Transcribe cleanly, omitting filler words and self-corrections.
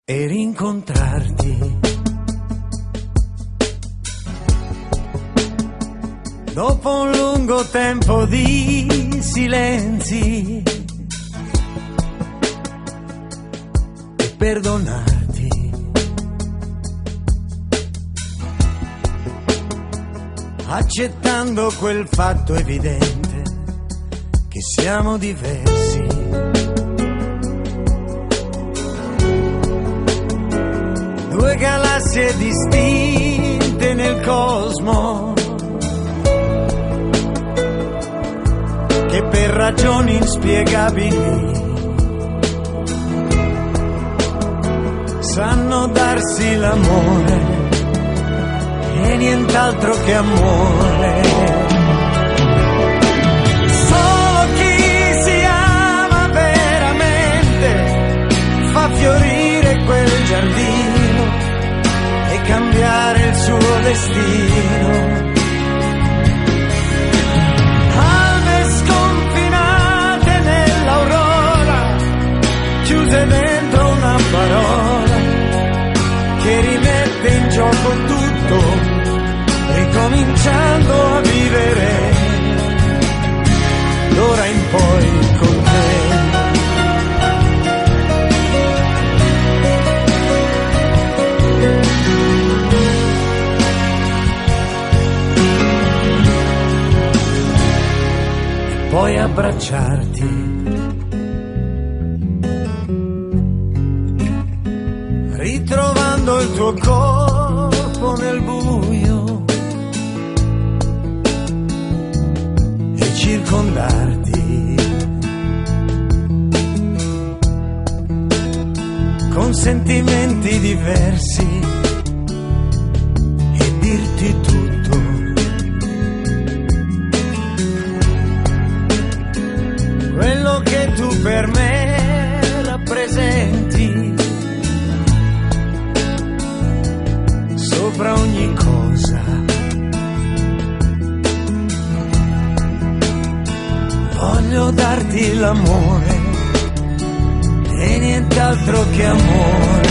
e rincontrarti. Dopo un lungo tempo di silenzi e perdonarti, accettando quel fatto evidente che siamo diversi. Due galassie distinte nel cosmo, che per ragioni inspiegabili sanno darsi l'amore e nient'altro che amore. Solo chi si ama veramente fa fiorire quel giardino e cambiare il suo destino. Chiuse dentro una parola che rimette in gioco tutto, ricominciando a vivere d'ora in poi con te. E poi abbracciarti, ritrovando il tuo corpo nel buio e circondarti con sentimenti diversi e dirti tutto. Quello che tu per me rappresenti sopra ogni cosa. Voglio darti l'amore e nient'altro che amore.